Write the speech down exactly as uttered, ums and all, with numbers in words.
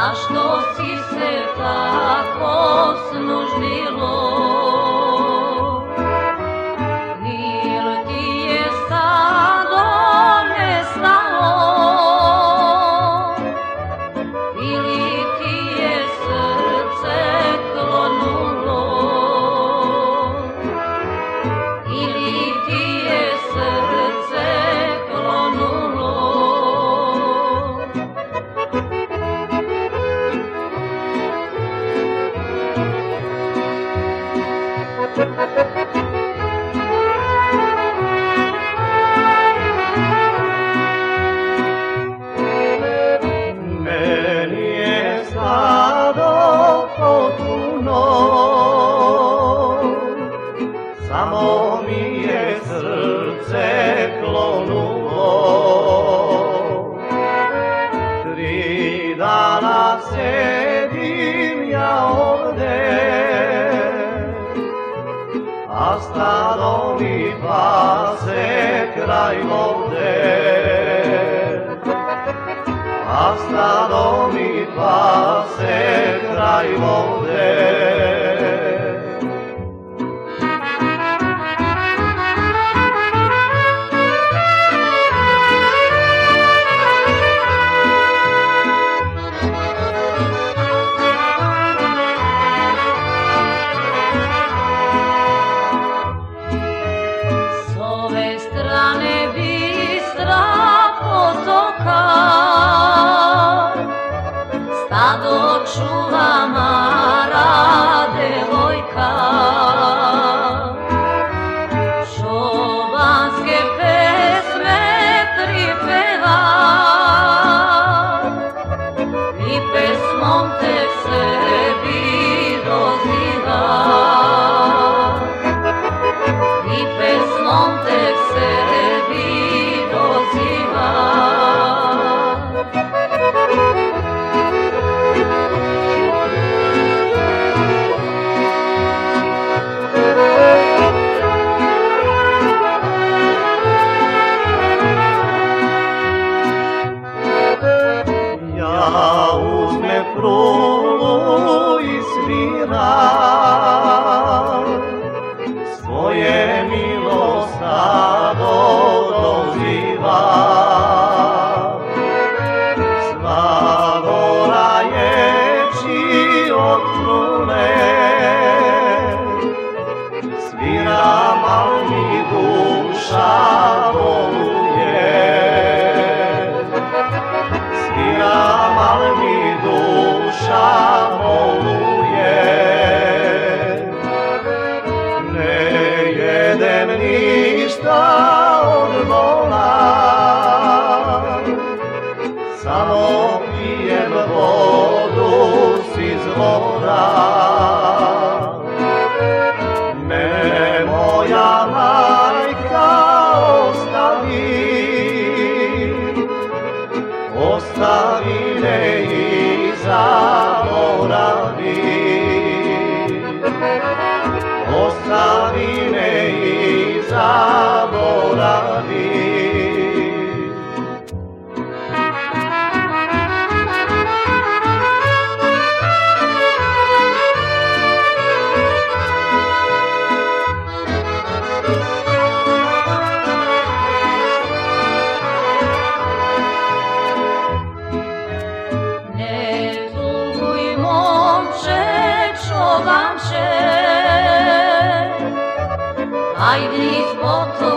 zašto si se tako snuždilo? Ili ti je stado nestalo? Ili ti je srce klonulo? Ili ti je srce klonulo? Meni je stado potpuno, samo mi je srce klonulo. Tri dana sedim ja ovde, a stado mi pase kraj vode. A stado mi pase kraj vode. S ove strane bistra potoka stado čuva mara devojka. Čovanske pesme pripeva i pesmom te sebi doziva. I pesmom te sebi doziva. Ja uzme frulu i svira, svoje milo stado doziva. Sva gora ječi od trune, svira, mal mi duša voluje. Svira, mal mi duša voluje. Ne jedem ništa od vola, samo pijem vodu s izvora. Mene moja majka ostavi, ostavi me i zaboravi. Ostavi me i zaboravi. Ne tuguj, momče, čovanče, ajde iz potoka